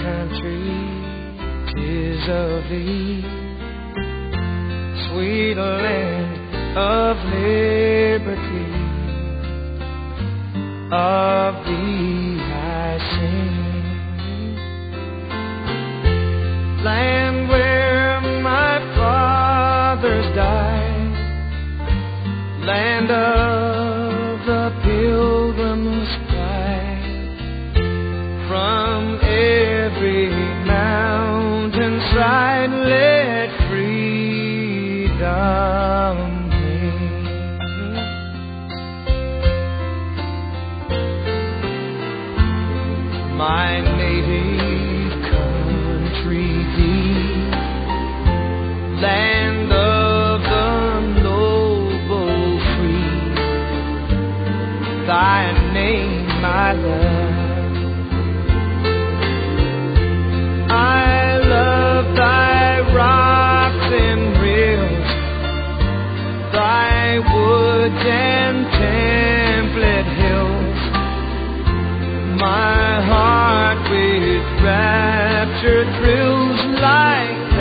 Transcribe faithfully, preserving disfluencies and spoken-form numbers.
country, 'tis of thee, sweet land of liberty, of thee I sing. Land where my fathers died, land of the pilgrim's pride, from every mountainside let freedom ring. My native country thee, land of the noble free, thy name I love. I love thy rocks and rills, thy woods and template hills. My heart with rapture thrills like